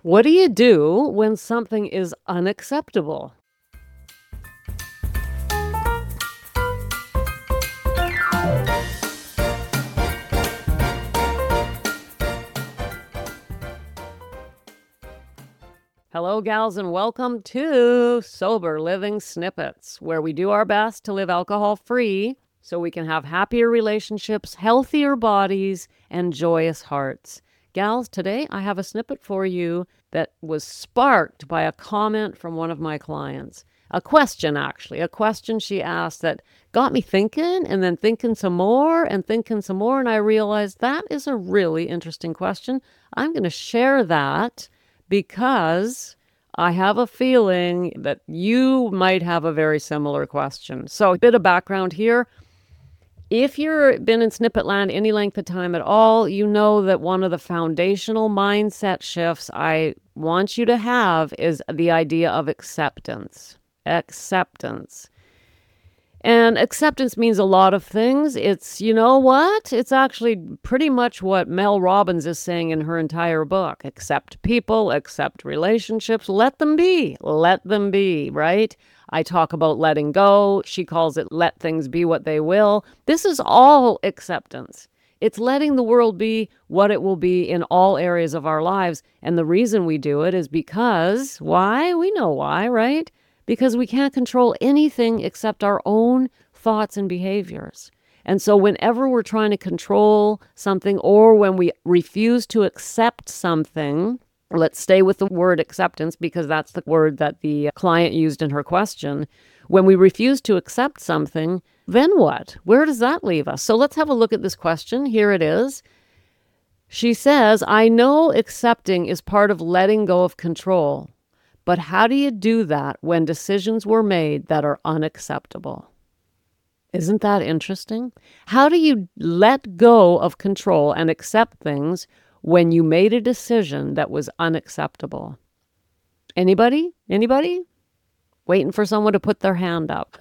What do you do when something is unacceptable? Hello, gals, and welcome to Sober Living Snippets, where we do our best to live alcohol-free so we can have happier relationships, healthier bodies, and joyous hearts. Gals, today I have a snippet for you that was sparked by a comment from one of my clients. A question she asked that got me thinking and then thinking some more, and I realized that is a really interesting question. I'm going to share that because I have a feeling that you might have a very similar question. So a bit of background here. If you've been in Snippet Land any length of time at all, you know that one of the foundational mindset shifts I want you to have is the idea of acceptance. Acceptance. And acceptance means a lot of things. It's, you know what? It's actually pretty much what Mel Robbins is saying in her entire book. Accept people, accept relationships, let them be, right? I talk about letting go. She calls it let things be what they will. This is all acceptance. It's letting the world be what it will be in all areas of our lives. And the reason we do it is because, why? We know why, right? Because we can't control anything except our own thoughts and behaviors. And so whenever we're trying to control something or when we refuse to accept something, let's stay with the word acceptance because that's the word that the client used in her question. When we refuse to accept something, then what? Where does that leave us? So let's have a look at this question. Here it is. She says, I know accepting is part of letting go of control. But how do you do that when decisions were made that are unacceptable? Isn't that interesting? How do you let go of control and accept things when you made a decision that was unacceptable? Anybody? Anybody? Waiting for someone to put their hand up.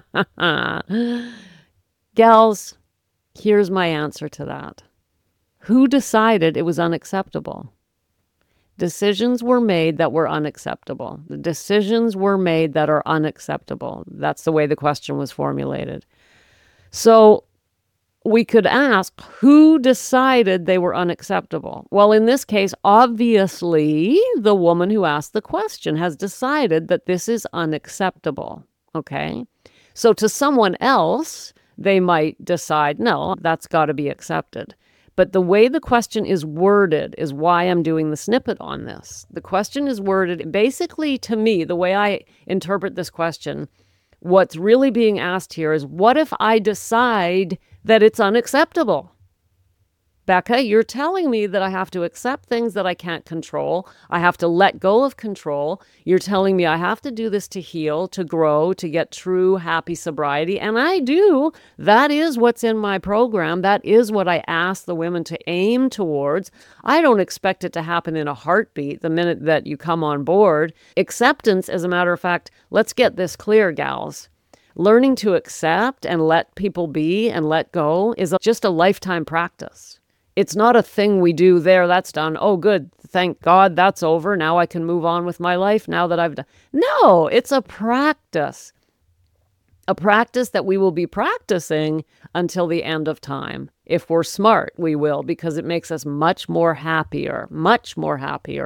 Gals, here's my answer to that. Who decided it was unacceptable? Decisions were made that were unacceptable. The decisions were made that are unacceptable. That's the way the question was formulated. So we could ask, who decided they were unacceptable? Well, in this case, obviously, the woman who asked the question has decided that this is unacceptable. Okay? So to someone else, they might decide, no, that's got to be accepted. But the way the question is worded is why I'm doing the snippet on this. The question is worded, basically to me, the way I interpret this question, what's really being asked here is, what if I decide that it's unacceptable? Becca, you're telling me that I have to accept things that I can't control. I have to let go of control. You're telling me I have to do this to heal, to grow, to get true, happy sobriety. And I do. That is what's in my program. That is what I ask the women to aim towards. I don't expect it to happen in a heartbeat the minute that you come on board. Acceptance, as a matter of fact, let's get this clear, gals. Learning to accept and let people be and let go is just a lifetime practice. It's not a thing we do there, that's done. Oh, good. Thank God that's over. Now I can move on with my life now that I've done. No, it's a practice. A practice that we will be practicing until the end of time. If we're smart, we will, because it makes us much more happier, much more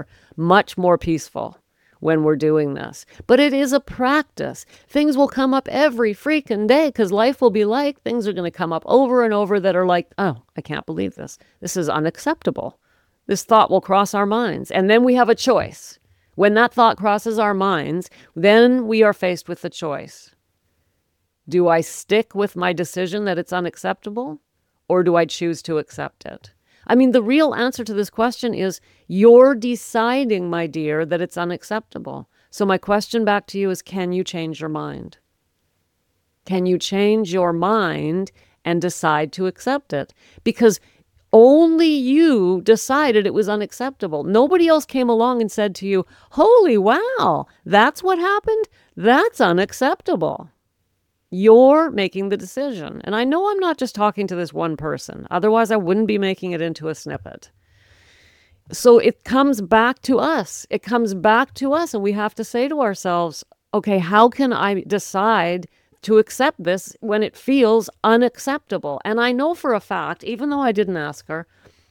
peaceful when we're doing this. But it is a practice. Things will come up every freaking day because life will be like, things are going to come up over and over that are like, oh, I can't believe this. This is unacceptable. This thought will cross our minds. And then we have a choice. When that thought crosses our minds, then we are faced with the choice. Do I stick with my decision that it's unacceptable, or do I choose to accept it? I mean, the real answer to this question is you're deciding, my dear, that it's unacceptable. So my question back to you is, can you change your mind? Can you change your mind and decide to accept it? Because only you decided it was unacceptable. Nobody else came along and said to you, holy wow, that's what happened? That's unacceptable. You're making the decision. And I know I'm not just talking to this one person. Otherwise, I wouldn't be making it into a snippet. So it comes back to us. It comes back to us, and we have to say to ourselves, okay, how can I decide to accept this when it feels unacceptable? And I know for a fact, even though I didn't ask her,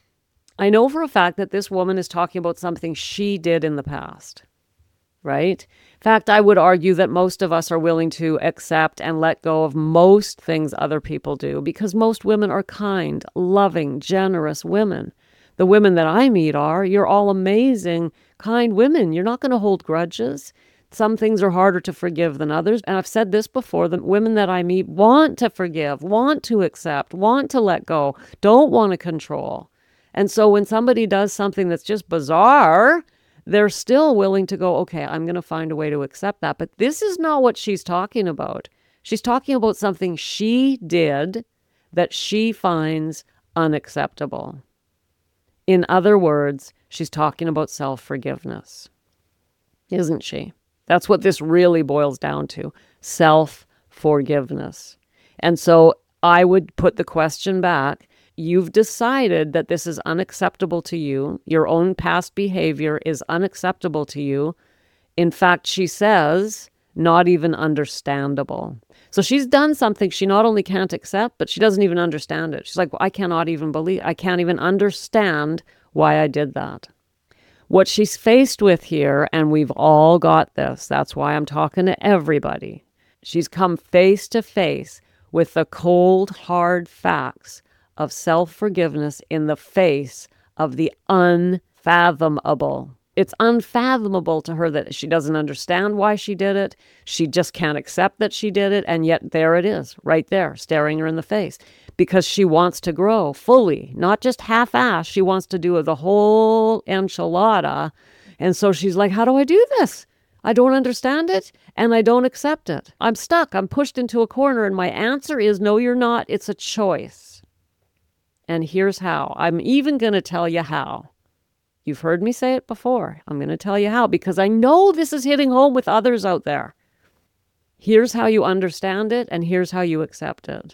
I know for a fact that this woman is talking about something she did in the past, right? In fact, I would argue that most of us are willing to accept and let go of most things other people do because most women are kind, loving, generous women. The women that I meet you're all amazing, kind women. You're not going to hold grudges. Some things are harder to forgive than others. And I've said this before, the women that I meet want to forgive, want to accept, want to let go, don't want to control. And so when somebody does something that's just bizarre, they're still willing to go, okay, I'm going to find a way to accept that. But this is not what she's talking about. She's talking about something she did that she finds unacceptable. In other words, she's talking about self-forgiveness, isn't she? That's what this really boils down to, self-forgiveness. And so I would put the question back. You've decided that this is unacceptable to you. Your own past behavior is unacceptable to you. In fact, she says, not even understandable. So she's done something she not only can't accept, but she doesn't even understand it. She's like, well, I can't even understand why I did that. What she's faced with here, and we've all got this, that's why I'm talking to everybody. She's come face to face with the cold, hard facts of self-forgiveness in the face of the unfathomable. It's unfathomable to her that she doesn't understand why she did it. She just can't accept that she did it. And yet there it is, right there, staring her in the face. Because she wants to grow fully, not just half-assed. She wants to do the whole enchilada. And so she's like, how do I do this? I don't understand it, and I don't accept it. I'm stuck. I'm pushed into a corner. And my answer is, no, you're not. It's a choice. And here's how. I'm even going to tell you how. You've heard me say it before. I'm going to tell you how, because I know this is hitting home with others out there. Here's how you understand it, and here's how you accept it.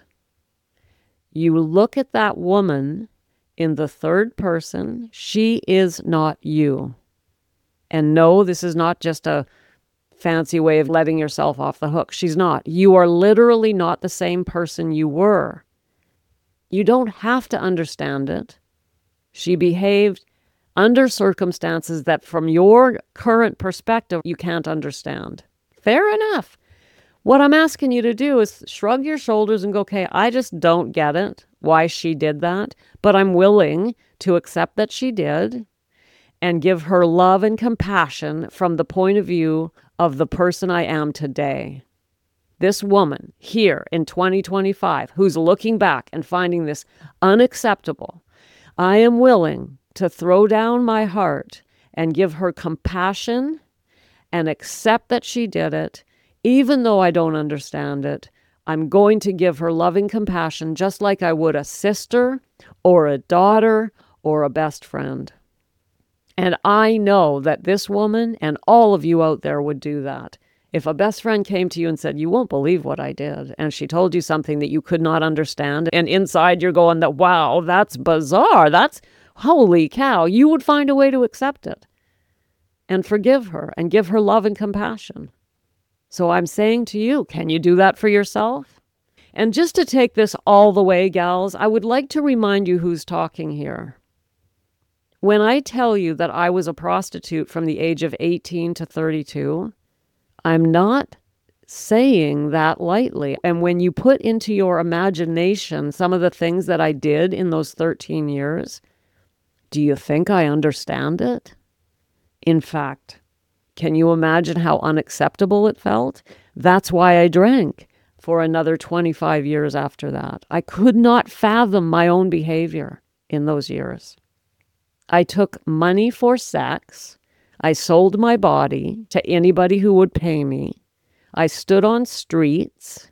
You look at that woman in the third person. She is not you. And no, this is not just a fancy way of letting yourself off the hook. She's not. You are literally not the same person you were. You don't have to understand it. She behaved under circumstances that from your current perspective, you can't understand. Fair enough. What I'm asking you to do is shrug your shoulders and go, okay, I just don't get it, why she did that, but I'm willing to accept that she did and give her love and compassion from the point of view of the person I am today. This woman here in 2025 who's looking back and finding this unacceptable, I am willing to throw down my heart and give her compassion and accept that she did it. Even though I don't understand it, I'm going to give her loving compassion just like I would a sister or a daughter or a best friend. And I know that this woman and all of you out there would do that. If a best friend came to you and said, you won't believe what I did, and she told you something that you could not understand, and inside you're going, that, wow, that's bizarre, that's holy cow, you would find a way to accept it and forgive her and give her love and compassion. So I'm saying to you, can you do that for yourself? And just to take this all the way, gals, I would like to remind you who's talking here. When I tell you that I was a prostitute from the age of 18 to 32, I'm not saying that lightly. And when you put into your imagination some of the things that I did in those 13 years, do you think I understand it? In fact, can you imagine how unacceptable it felt? That's why I drank for another 25 years after that. I could not fathom my own behavior in those years. I took money for sex. I sold my body to anybody who would pay me. I stood on streets.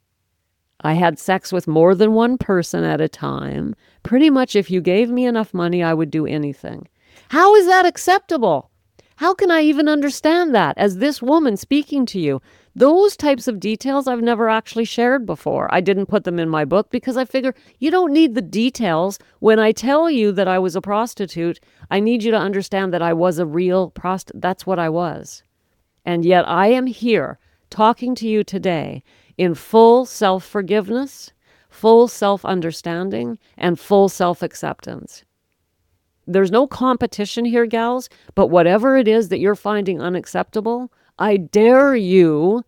I had sex with more than one person at a time. Pretty much if you gave me enough money, I would do anything. How is that acceptable? How can I even understand that as this woman speaking to you? Those types of details I've never actually shared before. I didn't put them in my book because I figure you don't need the details. When I tell you that I was a prostitute, I need you to understand that I was a real prostitute. That's what I was. And yet I am here talking to you today in full self-forgiveness, full self-understanding, and full self-acceptance. There's no competition here, gals, but whatever it is that you're finding unacceptable, I dare you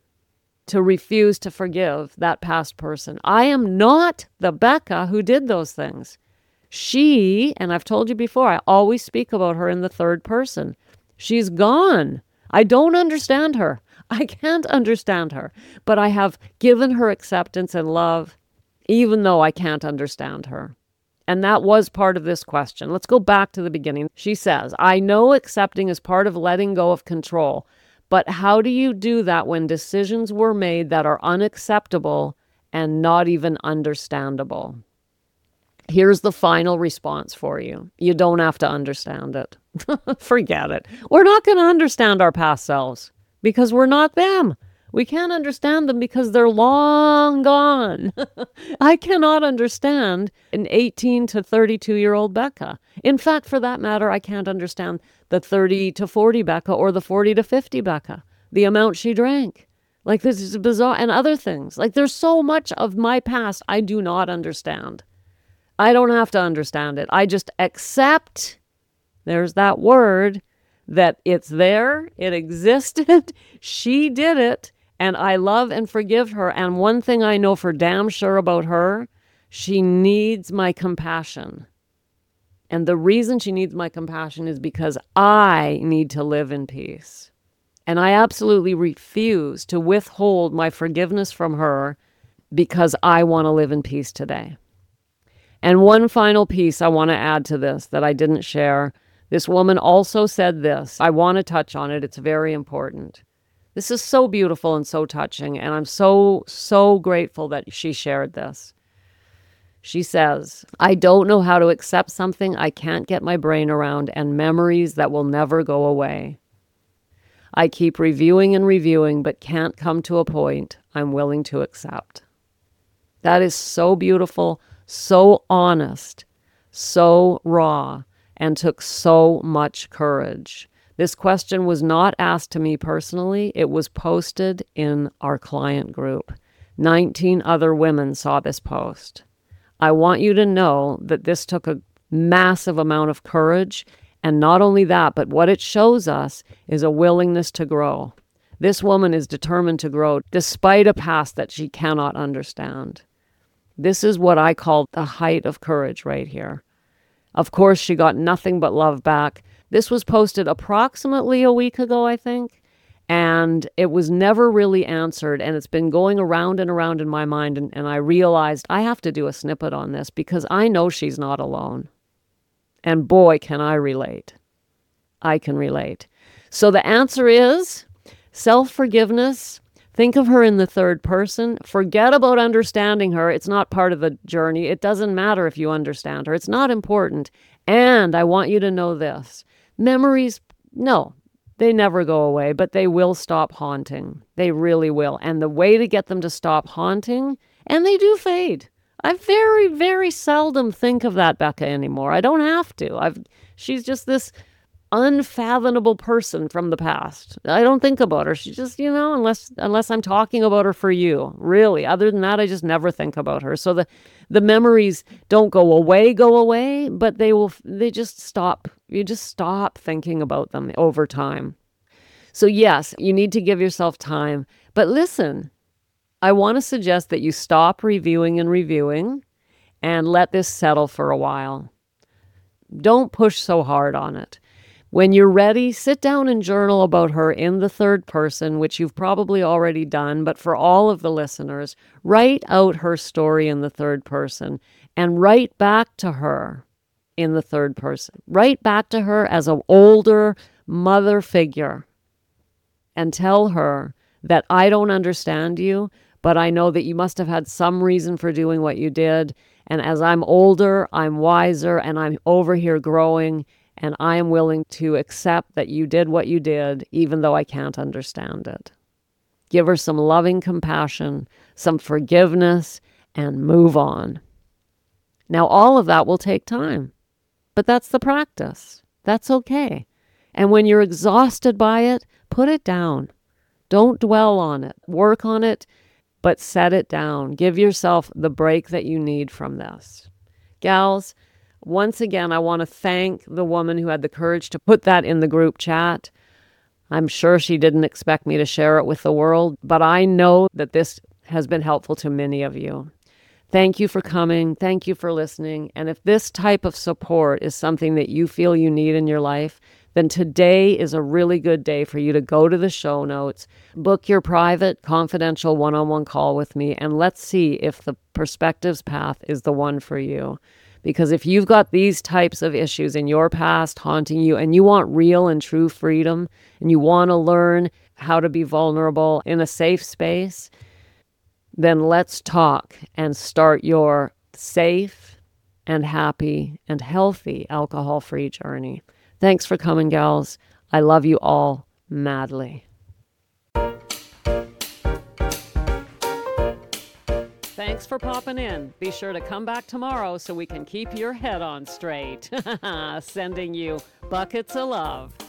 to refuse to forgive that past person. I am not the Becca who did those things. She, and I've told you before, I always speak about her in the third person. She's gone. I don't understand her. I can't understand her, but I have given her acceptance and love, even though I can't understand her. And that was part of this question. Let's go back to the beginning. She says, I know accepting is part of letting go of control, but how do you do that when decisions were made that are unacceptable and not even understandable? Here's the final response for you. You don't have to understand it. Forget it. We're not going to understand our past selves because we're not them. We can't understand them because they're long gone. I cannot understand an 18 to 32-year-old Becca. In fact, for that matter, I can't understand the 30 to 40 Becca or the 40 to 50 Becca, the amount she drank. Like, this is bizarre, and other things. Like, there's so much of my past I do not understand. I don't have to understand it. I just accept, there's that word, that it's there, it existed, she did it, and I love and forgive her. And one thing I know for damn sure about her, she needs my compassion. And the reason she needs my compassion is because I need to live in peace. And I absolutely refuse to withhold my forgiveness from her because I want to live in peace today. And one final piece I want to add to this that I didn't share. This woman also said this. I want to touch on it. It's very important. This is so beautiful and so touching, and I'm so, so grateful that she shared this. She says, I don't know how to accept something I can't get my brain around and memories that will never go away. I keep reviewing and reviewing, but can't come to a point I'm willing to accept. That is so beautiful, so honest, so raw, and took so much courage. This question was not asked to me personally. It was posted in our client group. 19 other women saw this post. I want you to know that this took a massive amount of courage. And not only that, but what it shows us is a willingness to grow. This woman is determined to grow despite a past that she cannot understand. This is what I call the height of courage right here. Of course, she got nothing but love back. This was posted approximately a week ago, I think, and it was never really answered, and it's been going around and around in my mind, and I realized I have to do a snippet on this because I know she's not alone. And boy, can I relate. I can relate. So the answer is self-forgiveness. Think of her in the third person. Forget about understanding her. It's not part of the journey. It doesn't matter if you understand her. It's not important. And I want you to know this. Memories, no, they never go away, but they will stop haunting. They really will. And the way to get them to stop haunting, and they do fade. I very, very seldom think of that Becca anymore. I don't have to. She's just this unfathomable person from the past. I don't think about her. She's just, unless I'm talking about her for you, really. Other than that, I just never think about her. So the memories don't go away, but they just stop. You just stop thinking about them over time. So yes, you need to give yourself time. But listen, I want to suggest that you stop reviewing and let this settle for a while. Don't push so hard on it. When you're ready, sit down and journal about her in the third person, which you've probably already done, but for all of the listeners, write out her story in the third person and write back to her in the third person. Write back to her as an older mother figure and tell her that I don't understand you, but I know that you must have had some reason for doing what you did. And as I'm older, I'm wiser, and I'm over here growing, and I am willing to accept that you did what you did, even though I can't understand it. Give her some loving compassion, some forgiveness, and move on. Now, all of that will take time, but that's the practice. That's okay. And when you're exhausted by it, put it down. Don't dwell on it. Work on it, but set it down. Give yourself the break that you need from this. Gals, once again, I want to thank the woman who had the courage to put that in the group chat. I'm sure she didn't expect me to share it with the world, but I know that this has been helpful to many of you. Thank you for coming. Thank you for listening. And if this type of support is something that you feel you need in your life, then today is a really good day for you to go to the show notes, book your private, confidential one-on-one call with me, and let's see if the Perspectives path is the one for you. Because if you've got these types of issues in your past haunting you and you want real and true freedom and you want to learn how to be vulnerable in a safe space, then let's talk and start your safe and happy and healthy alcohol-free journey. Thanks for coming, gals. I love you all madly. Thanks for popping in. Be sure to come back tomorrow so we can keep your head on straight. Sending you buckets of love.